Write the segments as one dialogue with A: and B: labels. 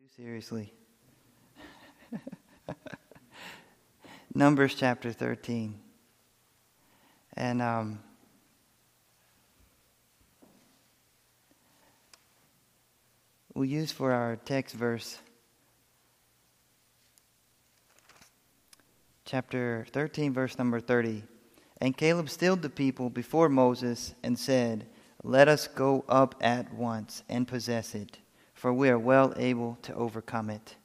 A: Seriously. Numbers chapter 13. And we'll use for our text verse chapter 13, verse number 30. And Caleb stilled the people before Moses and said, "Let us go up at once and possess it, for we are well able to overcome it."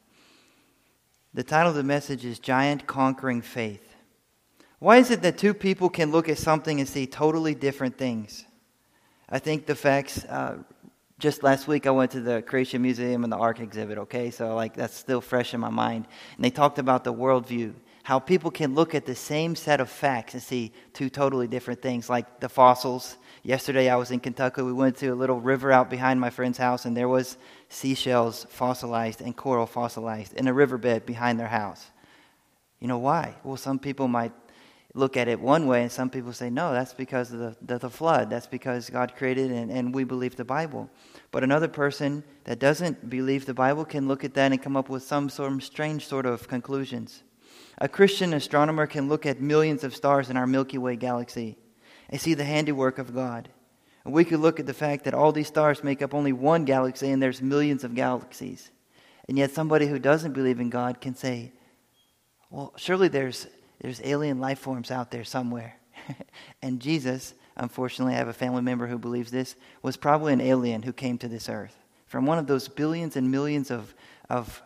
A: The title of the message is Giant Conquering Faith. Why is it that two people can look at something and see totally different things? I think the facts, just last week I went to the Creation Museum and the Ark exhibit, okay? So that's still fresh in my mind. And they talked about the worldview, how people can look at the same set of facts and see two totally different things, like the fossils. Yesterday I was in Kentucky. We went to a little river out behind my friend's house, and there was seashells fossilized and coral fossilized in a riverbed behind their house. You know why? Well, some people might look at it one way, and some people say, no, that's because of the flood. That's because God created and we believe the Bible. But another person that doesn't believe the Bible can look at that and come up with some sort of strange sort of conclusions. A Christian astronomer can look at millions of stars in our Milky Way galaxy and see the handiwork of God. And we could look at the fact that all these stars make up only one galaxy and there's millions of galaxies. And yet somebody who doesn't believe in God can say, well, surely there's alien life forms out there somewhere. And Jesus, unfortunately, I have a family member who believes this, was probably an alien who came to this earth from one of those billions and millions of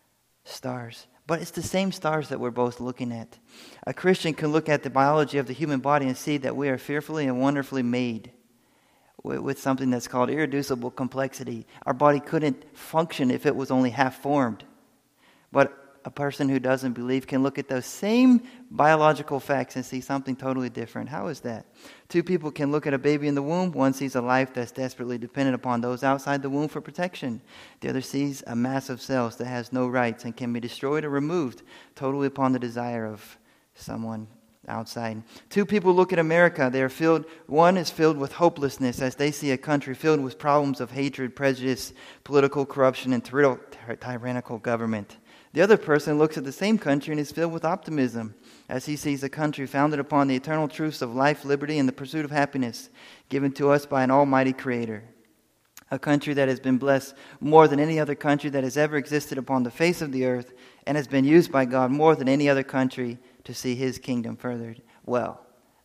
A: stars. But it's the same stars that we're both looking at. A Christian can look at the biology of the human body and see that we are fearfully and wonderfully made with something that's called irreducible complexity. Our body couldn't function if it was only half formed. But a person who doesn't believe can look at those same biological facts and see something totally different. How is that? Two people can look at a baby in the womb. One sees a life that's desperately dependent upon those outside the womb for protection. The other sees a mass of cells that has no rights and can be destroyed or removed totally upon the desire of someone outside. Two people look at America. One is filled with hopelessness as they see a country filled with problems of hatred, prejudice, political corruption, and tyrannical government. The other person looks at the same country and is filled with optimism as he sees a country founded upon the eternal truths of life, liberty, and the pursuit of happiness given to us by an almighty creator. A country that has been blessed more than any other country that has ever existed upon the face of the earth and has been used by God more than any other country to see his kingdom furthered. Well,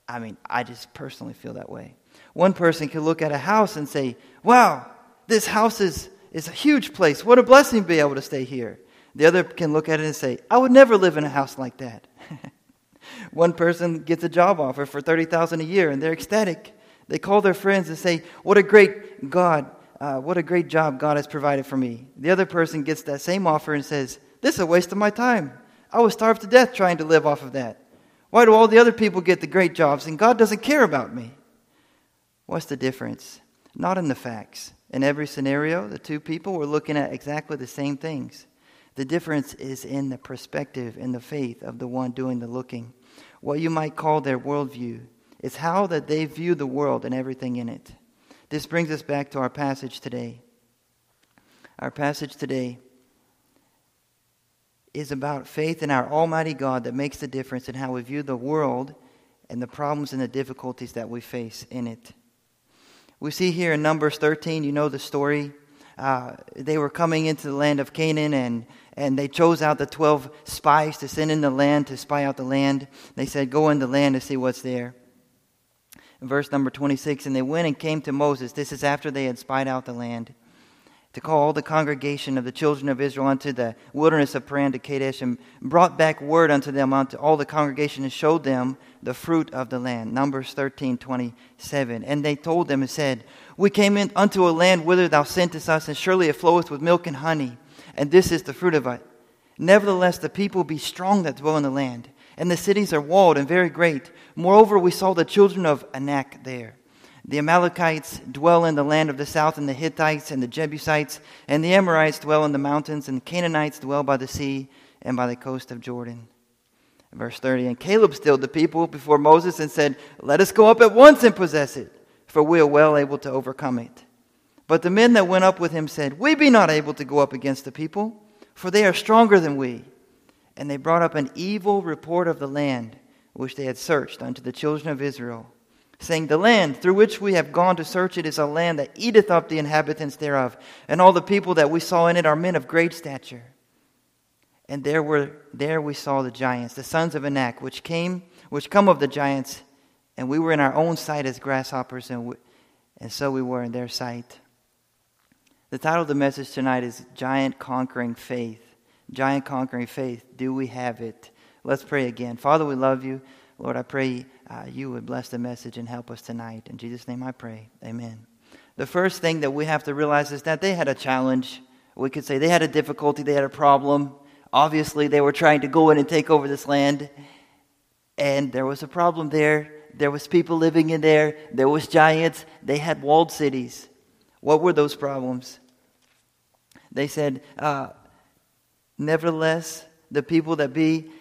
A: I just personally feel that way. One person can look at a house and say, wow, this house is a huge place. What a blessing to be able to stay here. The other can look at it and say, I would never live in a house like that. One person gets a job offer for $30,000 a year and they're ecstatic. They call their friends and say, what a great job God has provided for me. The other person gets that same offer and says, this is a waste of my time. I was starved to death trying to live off of that. Why do all the other people get the great jobs and God doesn't care about me? What's the difference? Not in the facts. In every scenario, the two people were looking at exactly the same things. The difference is in the perspective and the faith of the one doing the looking. What you might call their worldview is how that they view the world and everything in it. This brings us back to our passage today. Our passage today is about faith in our Almighty God that makes the difference in how we view the world and the problems and the difficulties that we face in it. We see here in Numbers 13, you know the story. They were coming into the land of Canaan and they chose out the 12 spies to send in the land to spy out the land. They said, go in the land to see what's there. In verse number 26, and they went and came to Moses. This is after they had spied out the land. To call all the congregation of the children of Israel unto the wilderness of Paran to Kadesh, and brought back word unto them, unto all the congregation, and showed them the fruit of the land. Numbers 13:27. And they told them and said, we came in unto a land whither thou sentest us, and surely it floweth with milk and honey, and this is the fruit of it. Nevertheless, the people be strong that dwell in the land, and the cities are walled and very great. Moreover, we saw the children of Anak there. The Amalekites dwell in the land of the south, and the Hittites and the Jebusites and the Amorites dwell in the mountains, and the Canaanites dwell by the sea and by the coast of Jordan. Verse 30, and Caleb stilled the people before Moses and said, let us go up at once and possess it, for we are well able to overcome it. But the men that went up with him said, We be not able to go up against the people, for they are stronger than we. And they brought up an evil report of the land which they had searched unto the children of Israel, saying, The land through which we have gone to search it is a land that eateth up the inhabitants thereof, and all the people that we saw in it are men of great stature. And there we saw the giants, the sons of Anak, which come of the giants, and we were in our own sight as grasshoppers, and so we were in their sight. The title of the message tonight is Giant Conquering Faith. Giant Conquering Faith. Do we have it? Let's pray again. Father, we love you. Lord, I pray you would bless the message and help us tonight. In Jesus' name I pray. Amen. The first thing that we have to realize is that they had a challenge. We could say they had a difficulty. They had a problem. Obviously, they were trying to go in and take over this land. And there was a problem there. There was people living in there. There was giants. They had walled cities. What were those problems? They said, nevertheless, the people that be,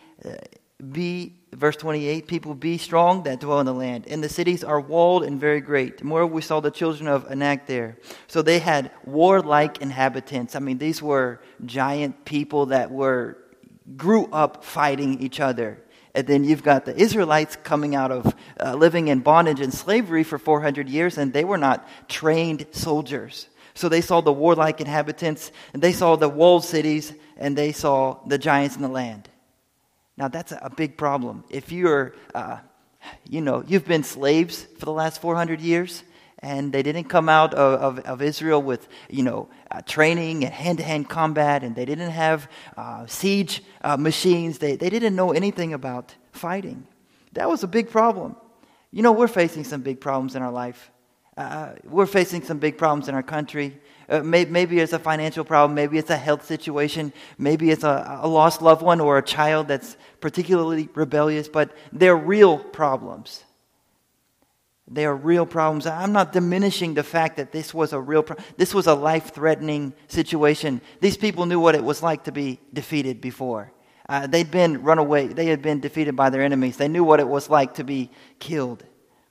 A: verse 28, people be strong that dwell in the land. And the cities are walled and very great. Moreover, we saw the children of Anak there. So they had warlike inhabitants. I mean, these were giant people that grew up fighting each other. And then you've got the Israelites coming out of living in bondage and slavery for 400 years, and they were not trained soldiers. So they saw the warlike inhabitants, and they saw the walled cities, and they saw the giants in the land. Now that's a big problem. If you're, you've been slaves for the last 400 years, and they didn't come out of Israel with, training and hand-to-hand combat, and they didn't have siege machines. They didn't know anything about fighting. That was a big problem. We're facing some big problems in our life. We're facing some big problems in our country. Maybe it's a financial problem. Maybe it's a health situation. Maybe it's a lost loved one or a child that's particularly rebellious. But they're real problems. They are real problems. I'm not diminishing the fact that this was a real problem. This was a life-threatening situation. These people knew what it was like to be defeated before. They'd been run away. They had been defeated by their enemies. They knew what it was like to be killed.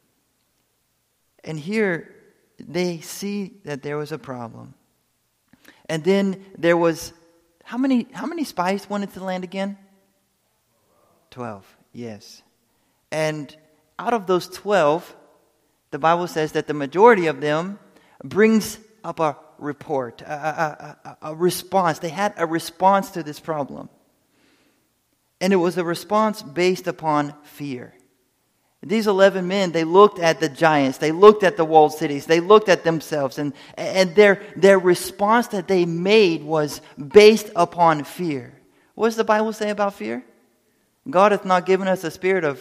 A: And here they see that there was a problem. And then there was, how many spies went into the land again? 12, yes. And out of those 12, the Bible says that the majority of them brings up a report, a response. They had a response to this problem. And it was a response based upon fear. These 11 men, they looked at the giants, they looked at the walled cities, they looked at themselves, and their response that they made was based upon fear. What does the Bible say about fear? God hath not given us a spirit of...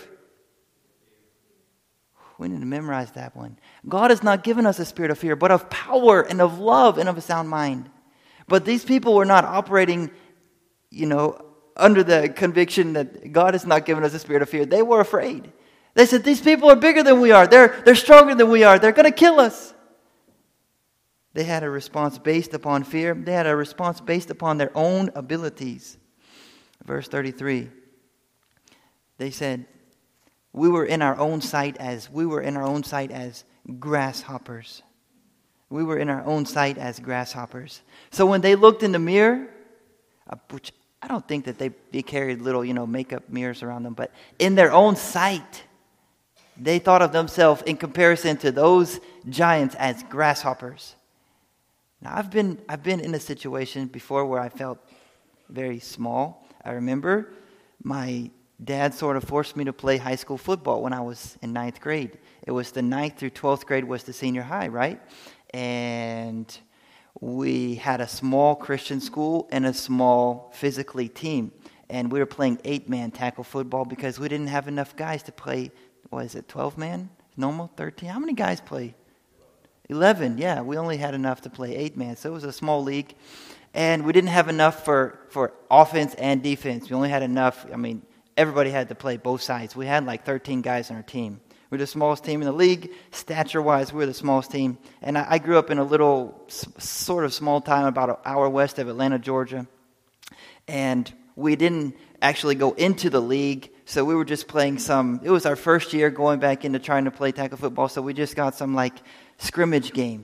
A: We need to memorize that one. God has not given us a spirit of fear, but of power and of love and of a sound mind. But these people were not operating, under the conviction that God has not given us a spirit of fear. They were afraid. They said, these people are bigger than we are. They're stronger than we are. They're going to kill us. They had a response based upon fear. They had a response based upon their own abilities. Verse 33. They said, we were in our own sight as grasshoppers. We were in our own sight as grasshoppers. So when they looked in the mirror, which I don't think that they carried little, makeup mirrors around them, but in their own sight, they thought of themselves in comparison to those giants as grasshoppers. Now I've been in a situation before where I felt very small. I remember my dad sort of forced me to play high school football when I was in 9th grade. It was the 9th through 12th grade was the senior high, right? And we had a small Christian school and a small physically team. And we were playing 8-man tackle football because we didn't have enough guys to play, 12-man? Normal, 13? How many guys play? 11, yeah. We only had enough to play 8-man. So it was a small league. And we didn't have enough for offense and defense. We only had enough, everybody had to play both sides. We had like 13 guys on our team. We're the smallest team in the league. Stature-wise, we're the smallest team. And I grew up in a little sort of small town about an hour west of Atlanta, Georgia. And we didn't actually go into the league, so we were just playing it was our first year going back into trying to play tackle football, so we just got some scrimmage games.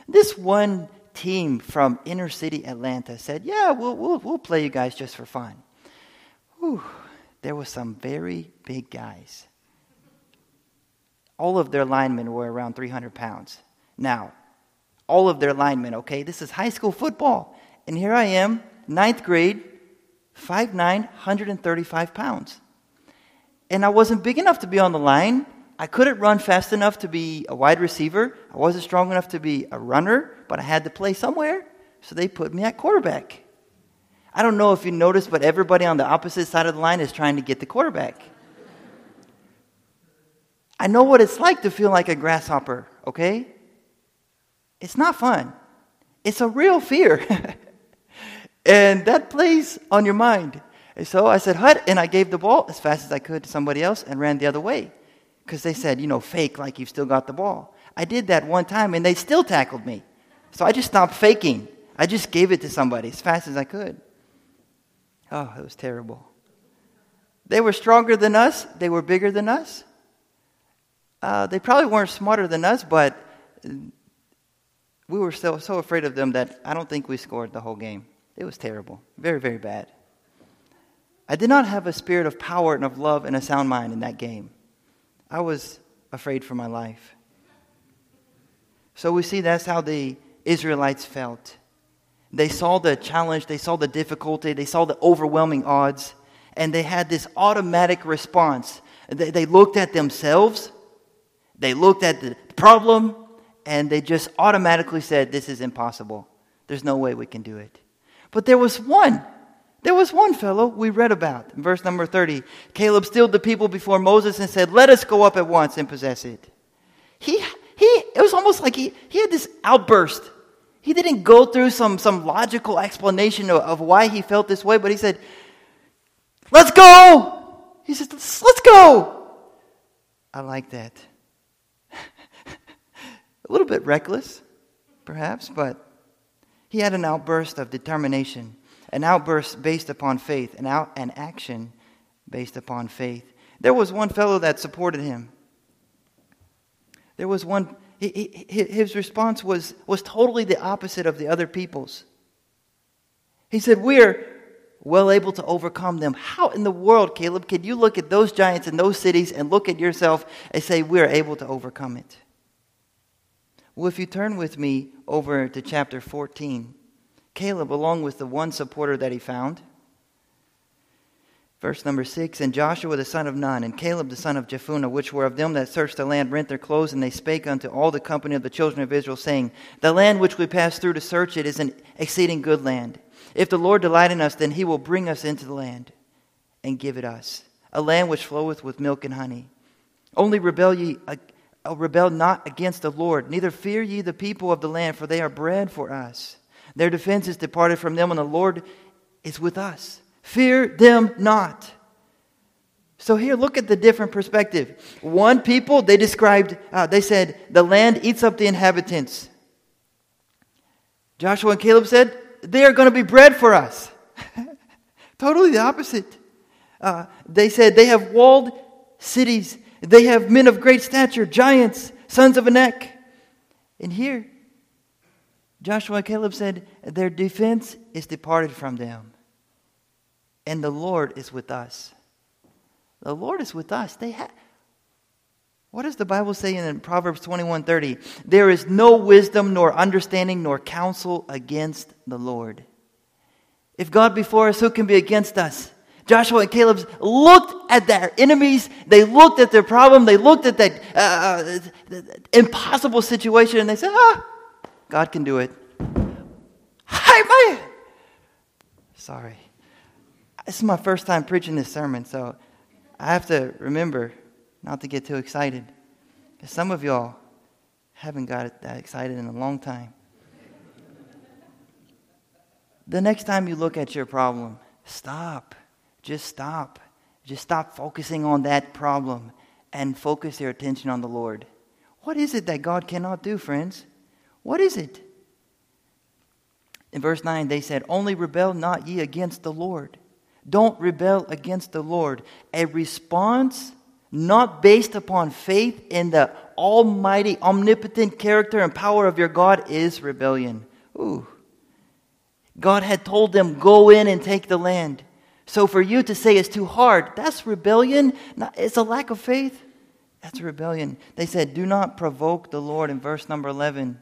A: This one team from inner city Atlanta said, yeah, we'll play you guys just for fun. Whew, there were some very big guys. All of their linemen were around 300 pounds. Now, all of their linemen, okay, this is high school football. And here I am, 9th grade, 5'9", 135 pounds. And I wasn't big enough to be on the line. I couldn't run fast enough to be a wide receiver. I wasn't strong enough to be a runner, but I had to play somewhere. So they put me at quarterback. I don't know if you noticed, but everybody on the opposite side of the line is trying to get the quarterback. I know what it's like to feel like a grasshopper, okay? It's not fun. It's a real fear. And that plays on your mind. And so I said, hut, and I gave the ball as fast as I could to somebody else and ran the other way. Because they said, fake like you've still got the ball. I did that one time, and they still tackled me. So I just stopped faking. I just gave it to somebody as fast as I could. Oh, it was terrible. They were stronger than us. They were bigger than us. They probably weren't smarter than us, but we were so afraid of them that I don't think we scored the whole game. It was terrible. Very, very bad. I did not have a spirit of power and of love and a sound mind in that game. I was afraid for my life. So we see that's how the Israelites felt. They saw the challenge, they saw the difficulty, they saw the overwhelming odds, and they had this automatic response. They looked at themselves, they looked at the problem, and they just automatically said, this is impossible. There's no way we can do it. But there was one fellow we read about. In verse number 30, Caleb stilled the people before Moses and said, let us go up at once and possess it. It was almost like he had this outburst. He didn't go through some logical explanation of why he felt this way, but he said, let's go. He said, let's go. I like that. A little bit reckless, perhaps, but he had an outburst of determination, an outburst based upon faith, an action based upon faith. There was one fellow that supported him. There was one, his response was totally the opposite of the other people's. He said, we're well able to overcome them. How in the world, Caleb, can you look at those giants in those cities and look at yourself and say, we're able to overcome it? Well, if you turn with me over to chapter 14, Caleb, along with the one supporter that he found, verse number 6, and Joshua the son of Nun, and Caleb the son of Jephunneh, which were of them that searched the land, rent their clothes, and they spake unto all the company of the children of Israel, saying, the land which we passed through to search it is an exceeding good land. If the Lord delight in us, then he will bring us into the land and give it us, a land which floweth with milk and honey. Only rebel not against the Lord, neither fear ye the people of the land, for they are bread for us. Their defense is departed from them, and the Lord is with us. Fear them not. So here, look at the different perspective. One people, they said, the land eats up the inhabitants. Joshua and Caleb said, they are going to be bread for us. Totally the opposite. They said, they have walled cities. They have men of great stature, giants, sons of Anak. And here, Joshua and Caleb said, their defense is departed from them. And the Lord is with us. The Lord is with us. What does the Bible say in Proverbs 21:30? There is no wisdom, nor understanding, nor counsel against the Lord. If God be for us, who can be against us? Joshua and Caleb looked at their enemies. They looked at their problem. They looked at that impossible situation, and they said, God can do it. Hi, man. Sorry. This is my first time preaching this sermon, so I have to remember not to get too excited. Because some of y'all haven't got that excited in a long time. The next time you look at your problem, stop. Just stop. Just stop focusing on that problem and focus your attention on the Lord. What is it that God cannot do, friends? What is it? In verse 9, they said, only rebel not ye against the Lord. Don't rebel against the Lord. A response not based upon faith in the almighty, omnipotent character and power of your God is rebellion. Ooh. God had told them, go in and take the land. So for you to say it's too hard, that's rebellion. It's a lack of faith. That's rebellion. They said, do not provoke the Lord in verse number 11.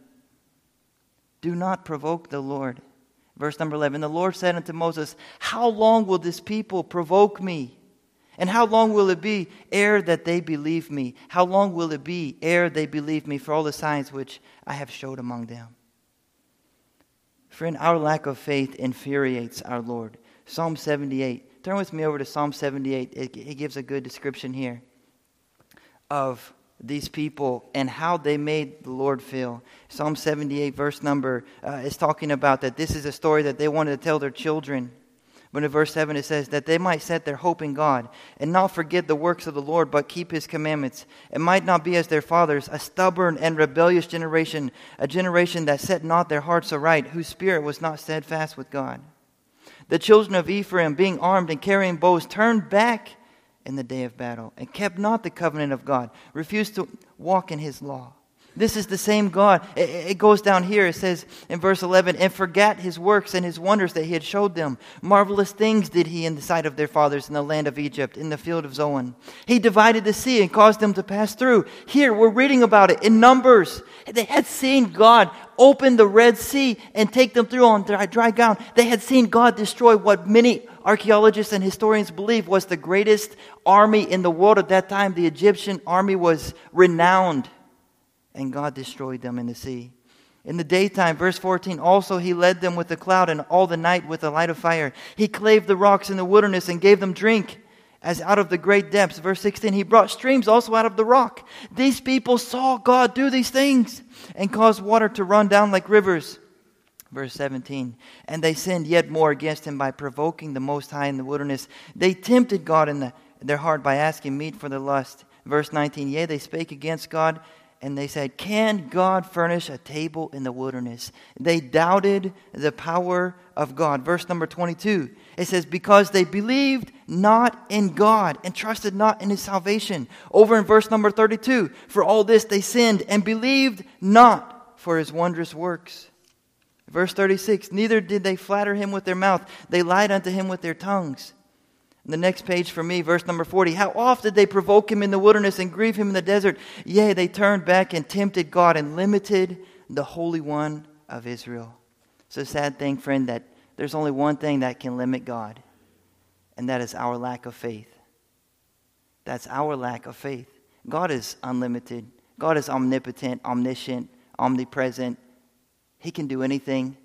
A: Do not provoke the Lord. Verse number 11, the Lord said unto Moses, how long will this people provoke me? And how long will it be ere that they believe me? How long will it be ere they believe me for all the signs which I have showed among them? Friend, our lack of faith infuriates our Lord. Psalm 78. Turn with me over to Psalm 78. It gives a good description here of these people and how they made the Lord feel. Psalm 78 verse number is talking about that this is a story that they wanted to tell their children. But in verse 7 it says that they might set their hope in God and not forget the works of the Lord, but keep his commandments, and might not be as their fathers, a stubborn and rebellious generation, a generation that set not their hearts aright, whose spirit was not steadfast with God. The children of Ephraim, being armed and carrying bows, turned back in the day of battle, and kept not the covenant of God, refused to walk in his law. This is the same God. It goes down here. It says in verse 11, and forgat his works and his wonders that he had showed them. Marvelous things did he in the sight of their fathers in the land of Egypt, in the field of Zoan. He divided the sea and caused them to pass through. Here, we're reading about it in Numbers. They had seen God open the Red Sea and take them through on dry ground. They had seen God destroy what many archaeologists and historians believe was the greatest army in the world at that time. The Egyptian army was renowned. And God destroyed them in the sea. In the daytime, verse 14, also he led them with a cloud, and all the night with a light of fire. He clave the rocks in the wilderness and gave them drink as out of the great depths. Verse 16, he brought streams also out of the rock. These people saw God do these things and caused water to run down like rivers. Verse 17, and they sinned yet more against him by provoking the Most High in the wilderness. They tempted God in their heart by asking meat for their lust. Verse 19, yea, they spake against God, and they said, can God furnish a table in the wilderness? They doubted the power of God. Verse number 22, it says, because they believed not in God and trusted not in his salvation. Over in verse number 32, for all this they sinned and believed not for his wondrous works. Verse 36, neither did they flatter him with their mouth. They lied unto him with their tongues. The next page for me, verse number 40. How oft did they provoke him in the wilderness and grieve him in the desert? Yea, they turned back and tempted God and limited the Holy One of Israel. It's a sad thing, friend, that there's only one thing that can limit God, and that is our lack of faith. That's our lack of faith. God is unlimited. God is omnipotent, omniscient, omnipresent. He can do anything.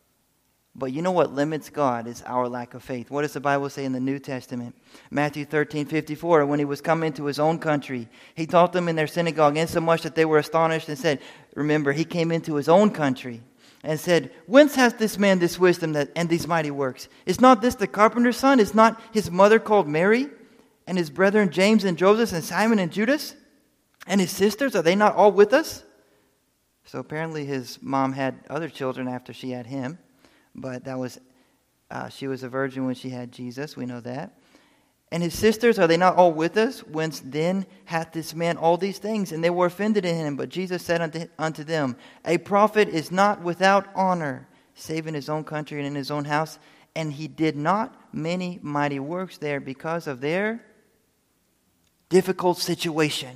A: But you know what limits God is our lack of faith. What does the Bible say in the New Testament? Matthew 13:54, when he was come into his own country, he taught them in their synagogue, insomuch that they were astonished and said, remember, he came into his own country and said, whence has this man this wisdom and these mighty works? Is not this the carpenter's son? Is not his mother called Mary? And his brethren James and Joseph and Simon and Judas? And his sisters, are they not all with us? So apparently his mom had other children after she had him. But that was, she was a virgin when she had Jesus. We know that. And his sisters, are they not all with us? Whence then hath this man all these things? And they were offended in him. But Jesus said unto them, a prophet is not without honor, save in his own country and in his own house. And he did not many mighty works there because of their difficult situation,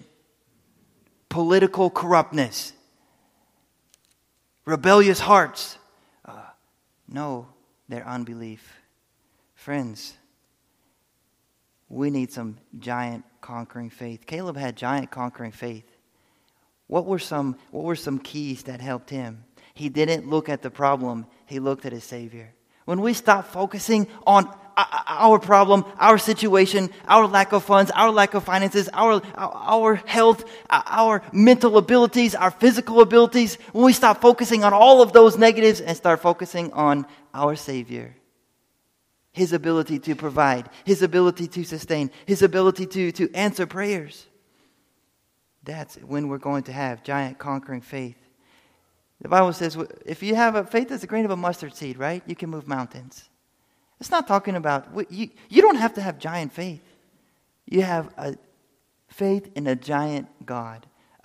A: political corruptness, rebellious hearts. No, their unbelief. Friends, we need some giant conquering faith. Caleb had giant conquering faith. What were some keys that helped him? He didn't look at the problem. He looked at his Savior. When we stop focusing on our problem, our situation, our lack of funds, our lack of finances, our health, our mental abilities, our physical abilities, when we stop focusing on all of those negatives and start focusing on our Savior, his ability to provide, his ability to sustain, his ability to answer prayers, that's when we're going to have giant conquering faith. The Bible says if you have a faith that's a grain of a mustard seed, right, you can move mountains. It's not talking about, you don't have to have giant faith. You have a faith in a giant God,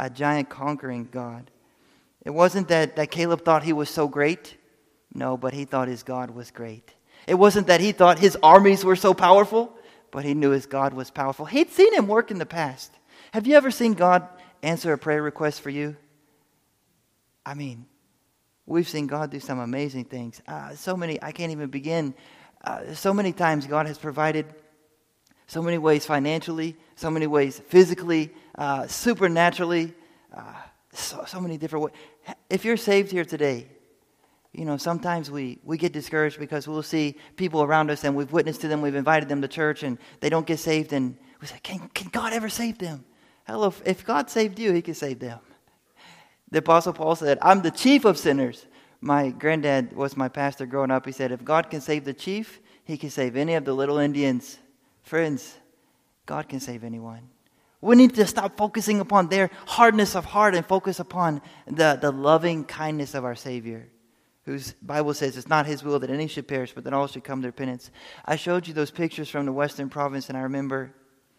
A: a giant conquering God. It wasn't that Caleb thought he was so great. No, but he thought his God was great. It wasn't that he thought his armies were so powerful, but he knew his God was powerful. He'd seen him work in the past. Have you ever seen God answer a prayer request for you? I mean, we've seen God do some amazing things. So many, I can't even begin. So many times God has provided, so many ways financially, so many ways physically, supernaturally, so many different ways. If you're saved here today, you know, sometimes we get discouraged because we'll see people around us and we've witnessed to them, we've invited them to church and they don't get saved, and we say, can God ever save them? Hell, if God saved you, he can save them. The Apostle Paul said, I'm the chief of sinners. My granddad was my pastor growing up. He said, if God can save the chief, he can save any of the little Indians. Friends, God can save anyone. We need to stop focusing upon their hardness of heart and focus upon the loving kindness of our Savior, whose Bible says it's not his will that any should perish, but that all should come to repentance. I showed you those pictures from the Western Province, and I remember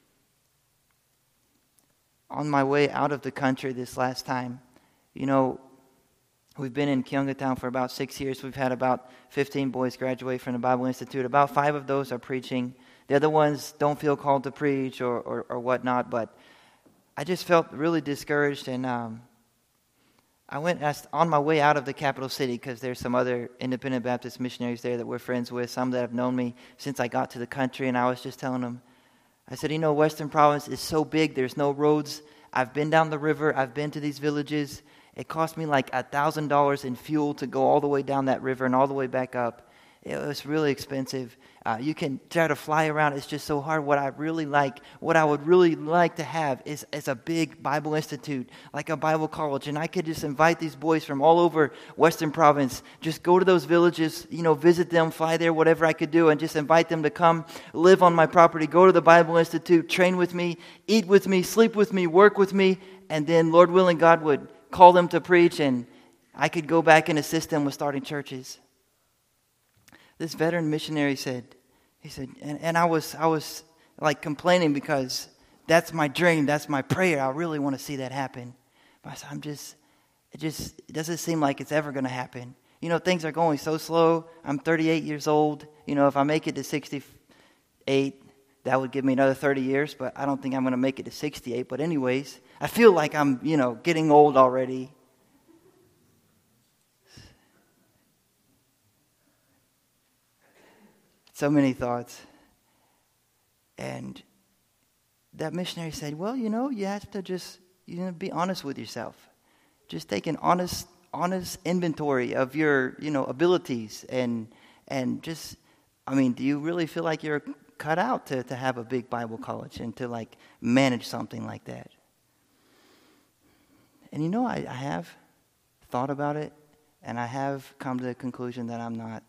A: on my way out of the country this last time, you know, we've been in Keongatown for about 6 years. We've had about 15 boys graduate from the Bible Institute. About 5 of those are preaching. The other ones don't feel called to preach or whatnot, but I just felt really discouraged, and I went on my way out of the capital city, because there's some other independent Baptist missionaries there that we're friends with, some that have known me since I got to the country, and I was just telling them, I said, you know, Western Province is so big, there's no roads. I've been down the river, I've been to these villages. It cost me like $1,000 in fuel to go all the way down that river and all the way back up. It was really expensive. You can try to fly around. It's just so hard. What I would really like to have is a big Bible institute, like a Bible college. And I could just invite these boys from all over Western Province, just go to those villages, you know, visit them, fly there, whatever I could do, and just invite them to come live on my property, go to the Bible Institute, train with me, eat with me, sleep with me, work with me. And then, Lord willing, God would call them to preach, and I could go back and assist them with starting churches. This veteran missionary said, and I was like complaining, because that's my dream, that's my prayer. I really want to see that happen. But I said, it doesn't seem like it's ever going to happen. You know, things are going so slow. I'm 38 years old. You know, if I make it to 68, that would give me another 30 years, but I don't think I'm going to make it to 68. But anyways, I feel like I'm, you know, getting old already. So many thoughts. And that missionary said, well, you know, you have to just, you know, be honest with yourself. Just take an honest inventory of your, you know, abilities, and just, I mean, do you really feel like you're cut out to have a big Bible college and to like manage something like that? And you know, I have thought about it, and I have come to the conclusion that I'm not.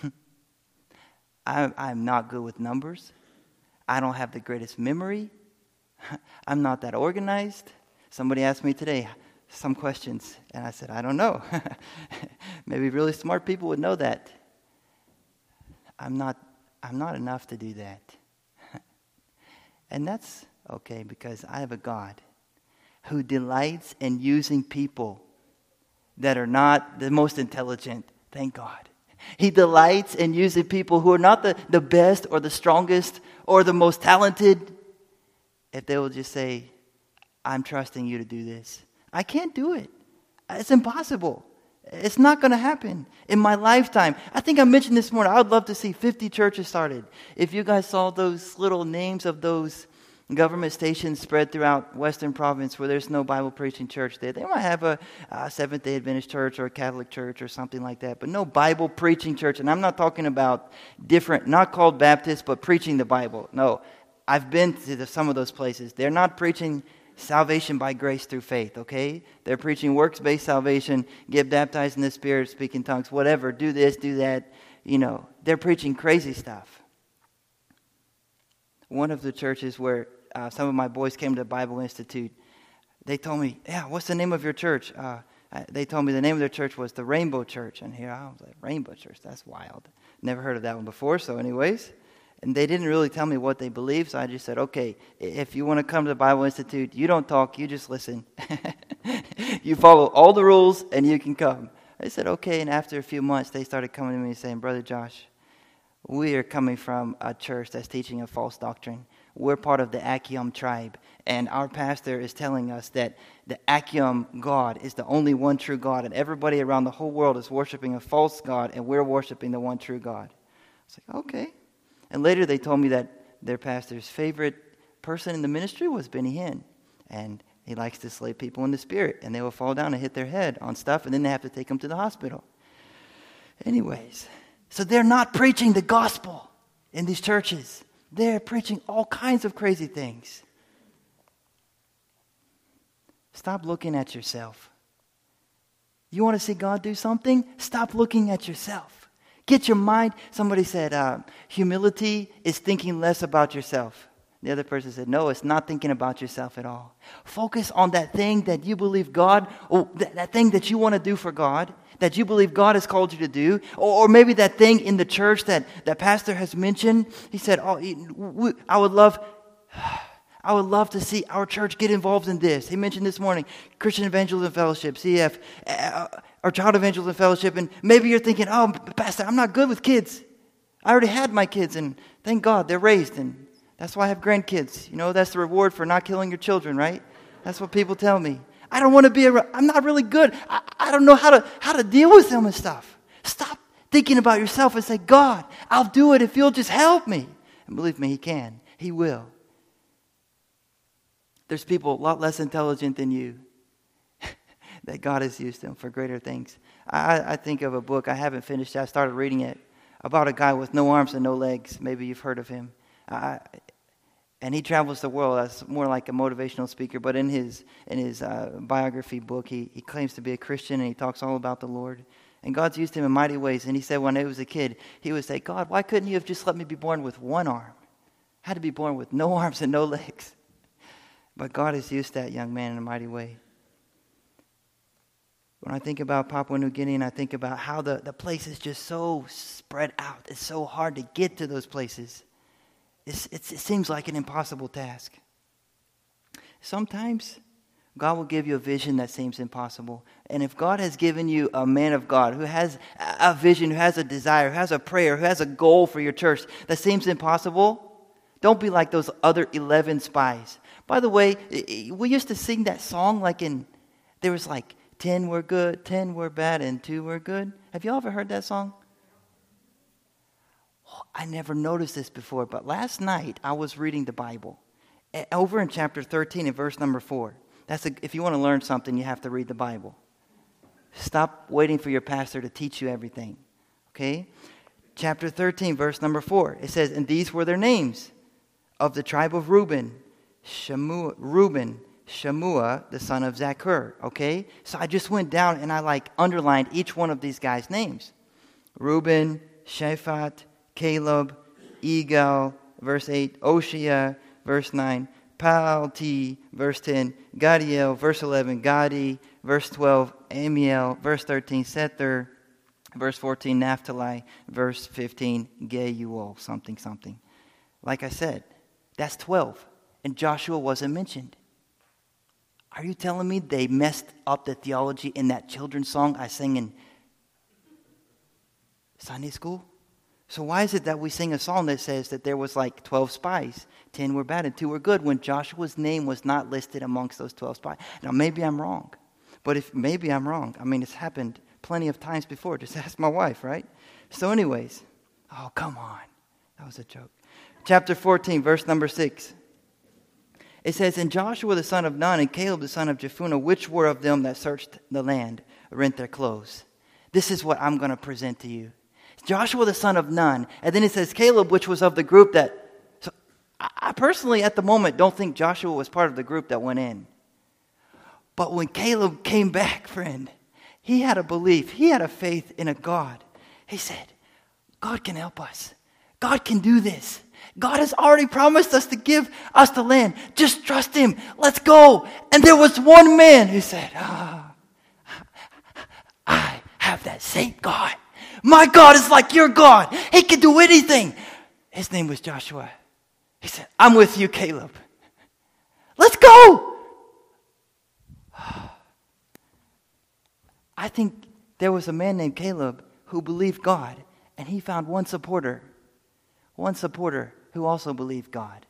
A: I'm not good with numbers. I don't have the greatest memory. I'm not that organized. Somebody asked me today some questions, and I said, I don't know. Maybe really smart people would know that. I'm not enough to do that. And that's okay, because I have a God who delights in using people that are not the most intelligent. Thank God. He delights in using people who are not the best or the strongest or the most talented, if they will just say, I'm trusting you to do this. I can't do it. It's impossible. It's not going to happen in my lifetime. I think I mentioned this morning, I would love to see 50 churches started. If you guys saw those little names of those government stations spread throughout Western Province where there's no Bible preaching church there. They might have a Seventh-day Adventist church or a Catholic church or something like that, but no Bible preaching church. And I'm not talking about different, not called Baptist, but preaching the Bible. No, I've been to some of those places. They're not preaching salvation by grace through faith, okay? They're preaching works-based salvation, get baptized in the Spirit, speak in tongues, whatever, do this, do that. You know, they're preaching crazy stuff. One of the churches where some of my boys came to the Bible Institute, they told me, yeah, what's the name of your church? They told me the name of their church was the Rainbow Church. And here I was like, Rainbow Church, that's wild. Never heard of that one before, so anyways. And they didn't really tell me what they believed, so I just said, okay, if you want to come to the Bible Institute, you don't talk, you just listen. You follow all the rules and you can come. I said, okay. And after a few months, they started coming to me and saying, Brother Josh, we are coming from a church that's teaching a false doctrine. We're part of the Akim tribe. And our pastor is telling us that the Akim God is the only one true God. And everybody around the whole world is worshiping a false God. And we're worshiping the one true God. I was like, okay. And later they told me that their pastor's favorite person in the ministry was Benny Hinn. And he likes to slay people in the spirit. And they will fall down and hit their head on stuff. And then they have to take them to the hospital. Anyways, so they're not preaching the gospel in these churches. They're preaching all kinds of crazy things. Stop looking at yourself. You want to see God do something? Stop looking at yourself. Get your mind. Somebody said, humility is thinking less about yourself. The other person said, no, it's not thinking about yourself at all. Focus on that thing that you believe God, or that thing that you want to do for God, that you believe God has called you to do, or maybe that thing in the church that pastor has mentioned. He said, I would love to see our church get involved in this. He mentioned this morning, Christian Evangelism Fellowship, CF, or Child Evangelism Fellowship, and maybe you're thinking, oh, Pastor, I'm not good with kids. I already had my kids, and thank God they're raised, and that's why I have grandkids. You know, that's the reward for not killing your children, right? That's what people tell me. I don't want to be I'm not really good. I don't know how to deal with them and stuff. Stop thinking about yourself and say, God, I'll do it if you'll just help me. And believe me, He can. He will. There's people a lot less intelligent than you that God has used them for greater things. I think of a book, I haven't finished it, I started reading it, about a guy with no arms and no legs. Maybe you've heard of him. And he travels the world as more like a motivational speaker. But in his biography book, he claims to be a Christian, and he talks all about the Lord. And God's used him in mighty ways. And he said when he was a kid, he would say, God, why couldn't you have just let me be born with one arm? I had to be born with no arms and no legs. But God has used that young man in a mighty way. When I think about Papua New Guinea, and I think about how the place is just so spread out. It's so hard to get to those places. It seems like an impossible task. Sometimes God will give you a vision that seems impossible. And if God has given you a man of God who has a vision, who has a desire, who has a prayer, who has a goal for your church that seems impossible, don't be like those other 11 spies. By the way, we used to sing that song there was 10 were good, 10 were bad, and 2 were good. Have you all ever heard that song? I never noticed this before, but last night I was reading the Bible. Over in chapter 13 and verse number 4. If you want to learn something, you have to read the Bible. Stop waiting for your pastor to teach you everything. Okay? Chapter 13, verse number 4. It says, and these were their names of the tribe of Reuben, Shammua, the son of Zakur. Okay? So I just went down and I underlined each one of these guys' names. Reuben, Shaphat, Caleb, Egal, verse 8, Oshia, verse 9, Palti, verse 10, Gadiel, verse 11, Gadi, verse 12, Amiel, verse 13, Sether, verse 14, Naphtali, verse 15, Geuel, something. Like I said, that's 12, and Joshua wasn't mentioned. Are you telling me they messed up the theology in that children's song I sang in Sunday school? So why is it that we sing a song that says that there was 12 spies, 10 were bad and 2 were good, when Joshua's name was not listed amongst those 12 spies? Now maybe I'm wrong, but if maybe I'm wrong, I mean it's happened plenty of times before. Just ask my wife, right? So anyways, oh come on, that was a joke. Chapter 14, verse number 6. It says, and Joshua the son of Nun and Caleb the son of Jephunneh, which were of them that searched the land, rent their clothes. This is what I'm going to present to you. Joshua the son of Nun. And then it says Caleb, which was of the group that... So I personally, at the moment, don't think Joshua was part of the group that went in. But when Caleb came back, friend, he had a belief. He had a faith in a God. He said, God can help us. God can do this. God has already promised us to give us the land. Just trust Him. Let's go. And there was one man who said, I have that same God. My God is like your God. He can do anything. His name was Joshua. He said, I'm with you, Caleb. Let's go. I think there was a man named Caleb who believed God, and he found one supporter who also believed God.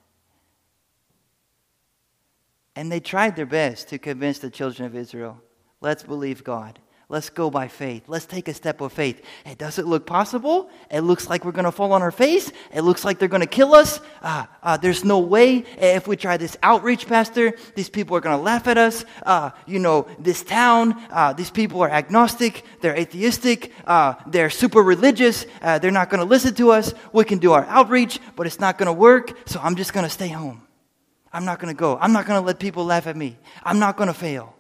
A: And they tried their best to convince the children of Israel, let's believe God. Let's go by faith. Let's take a step of faith. Hey, does it look possible? It looks like we're going to fall on our face. It looks like they're going to kill us. There's no way. If we try this outreach, Pastor, these people are going to laugh at us. This town, these people are agnostic. They're atheistic. They're super religious. They're not going to listen to us. We can do our outreach, but it's not going to work. So I'm just going to stay home. I'm not going to go. I'm not going to let people laugh at me. I'm not going to fail.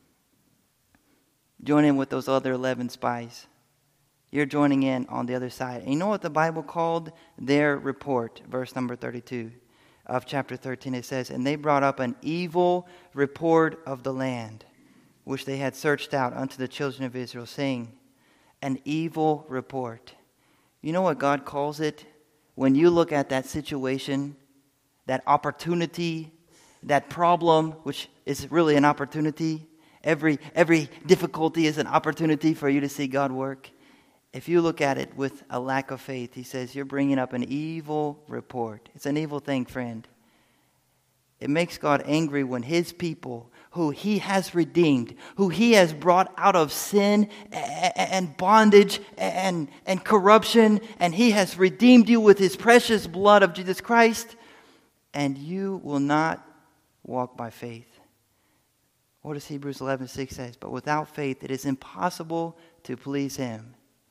A: Join in with those other 11 spies. You're joining in on the other side. And you know what the Bible called their report? Verse number 32 of chapter 13. It says, and they brought up an evil report of the land, which they had searched out unto the children of Israel, saying, an evil report. You know what God calls it? When you look at that situation, that opportunity, that problem, which is really an opportunity. Every difficulty is an opportunity for you to see God work. If you look at it with a lack of faith, he says, you're bringing up an evil report. It's an evil thing, friend. It makes God angry when his people, who he has redeemed, who he has brought out of sin and bondage and corruption, and he has redeemed you with his precious blood of Jesus Christ, and you will not walk by faith. What does Hebrews 11:6 says? But without faith it is impossible to please him.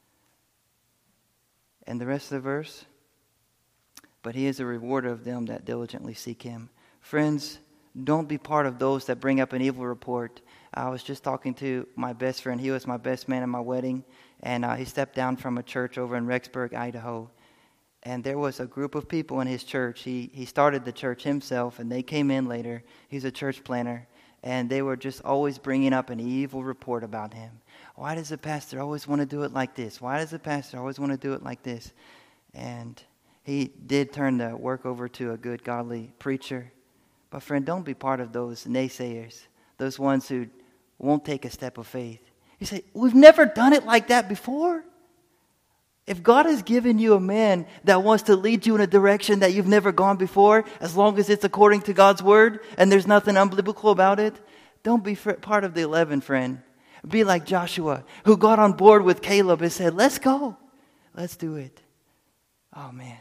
A: And the rest of the verse, but he is a rewarder of them that diligently seek him. Friends, don't be part of those that bring up an evil report. I was just talking to my best friend. He was my best man at my wedding, and he stepped down from a church over in Rexburg, Idaho. And there was a group of people in his church. He started the church himself, and they came in later. He's a church planner. And they were just always bringing up an evil report about him. Why does the pastor always want to do it like this? Why does the pastor always want to do it like this? And he did turn the work over to a good, godly preacher. But friend, don't be part of those naysayers, those ones who won't take a step of faith. You say, we've never done it like that before. If God has given you a man that wants to lead you in a direction that you've never gone before, as long as it's according to God's word and there's nothing unbiblical about it, don't be part of the 11, friend. Be like Joshua, who got on board with Caleb and said, let's go. Let's do it. Oh, man.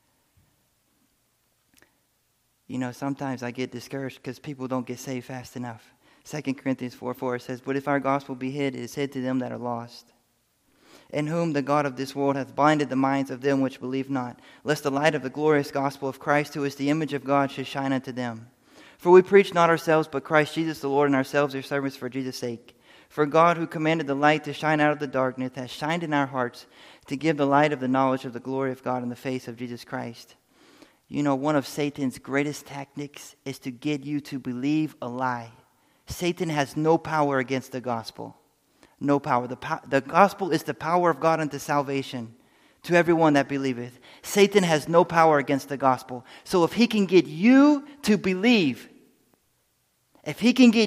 A: You know, sometimes I get discouraged because people don't get saved fast enough. 2 Corinthians 4:4 says, but if our gospel be hid, it is hid to them that are lost, in whom the God of this world hath blinded the minds of them which believe not, lest the light of the glorious gospel of Christ, who is the image of God, should shine unto them. For we preach not ourselves, but Christ Jesus the Lord, and ourselves your servants for Jesus' sake. For God, who commanded the light to shine out of the darkness, hath shined in our hearts to give the light of the knowledge of the glory of God in the face of Jesus Christ. You know, one of Satan's greatest tactics is to get you to believe a lie. Satan has no power against the gospel. No power. The gospel is the power of God unto salvation to everyone that believeth. Satan has no power against the gospel. So if he can get you to believe, this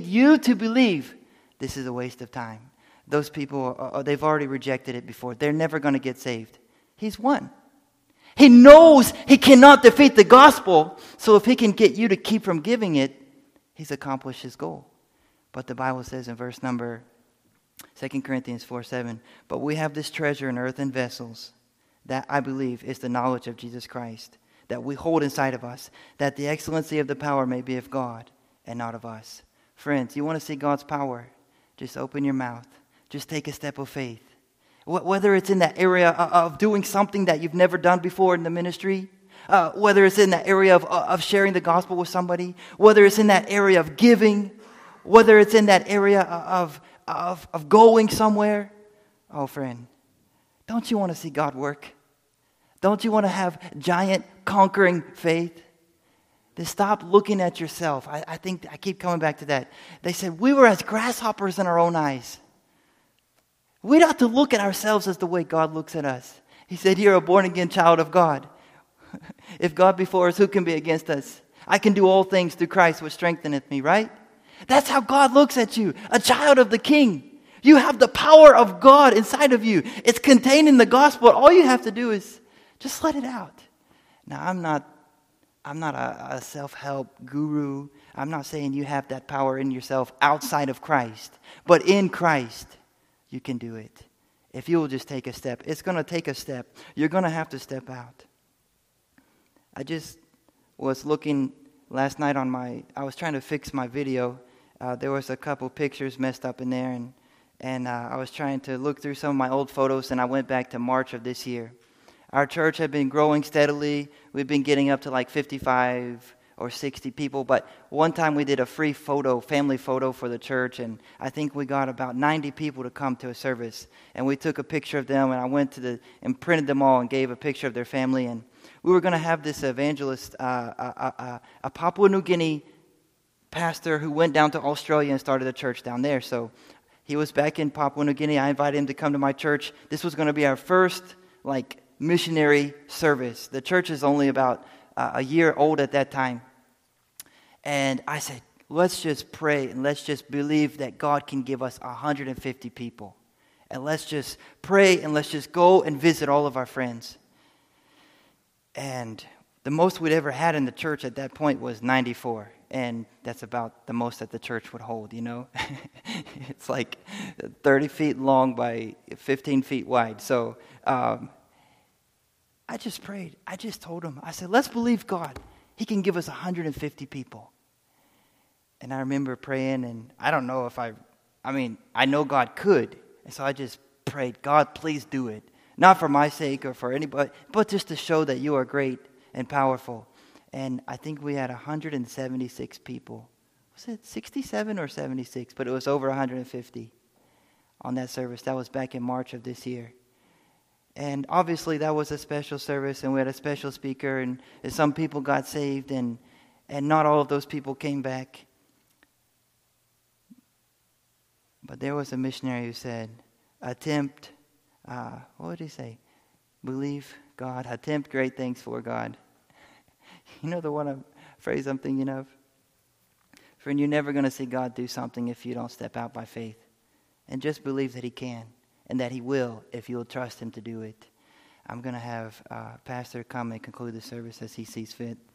A: is a waste of time. Those people, they've already rejected it before. They're never going to get saved. He's won. He knows he cannot defeat the gospel. So if he can get you to keep from giving it, he's accomplished his goal. But the Bible says in verse number 2 Corinthians 4:7, but we have this treasure in earthen vessels, that I believe is the knowledge of Jesus Christ, that we hold inside of us, that the excellency of the power may be of God and not of us. Friends, you want to see God's power? Just open your mouth. Just take a step of faith. Whether it's in that area of doing something that you've never done before in the ministry, whether it's in that area of sharing the gospel with somebody, whether it's in that area of giving, whether it's in that area of going somewhere. Oh, friend, don't you want to see God work? Don't you want to have giant conquering faith? Then stop looking at yourself. I think I keep coming back to that. They said we were as grasshoppers in our own eyes. We'd have to look at ourselves as the way God looks at us. He said, you're a born-again child of God. If God be for us, who can be against us? I can do all things through Christ which strengtheneth me, right? That's how God looks at you, a child of the King. You have the power of God inside of you. It's contained in the gospel. All you have to do is just let it out. Now, I'm not a self-help guru. I'm not saying you have that power in yourself outside of Christ. But in Christ, you can do it. If you will just take a step. It's going to take a step. You're going to have to step out. I just was looking last night I was trying to fix my video. There was a couple pictures messed up in there. And I was trying to look through some of my old photos. And I went back to March of this year. Our church had been growing steadily. We've been getting up to like 55 or 60 people. But one time we did a free family photo for the church. And I think we got about 90 people to come to a service. And we took a picture of them. And I went and printed them all and gave a picture of their family. And we were going to have this evangelist, a Papua New Guinea pastor who went down to Australia and started a church down there. So he was back in Papua New Guinea. I invited him to come to my church. This was going to be our first missionary service. The church is only about a year old at that time. And I said, let's just pray and let's just believe that God can give us 150 people. And let's just pray and let's just go and visit all of our friends. And the most we'd ever had in the church at that point was 94. And that's about the most that the church would hold, you know. It's like 30 feet long by 15 feet wide. So I just prayed. I just told him. I said, let's believe God. He can give us 150 people. And I remember praying, and I don't know if I know God could. And so I just prayed, God, please do it. Not for my sake or for anybody, but just to show that you are great and powerful. And I think we had 176 people. Was it 67 or 76? But it was over 150 on that service. That was back in March of this year. And obviously that was a special service, and we had a special speaker, and some people got saved, and not all of those people came back. But there was a missionary who said, attempt, what did he say? Believe God, attempt great things for God. You know the phrase I'm thinking of? Friend, you're never going to see God do something if you don't step out by faith. And just believe that He can. And that He will if you'll trust Him to do it. I'm going to have Pastor come and conclude the service as he sees fit.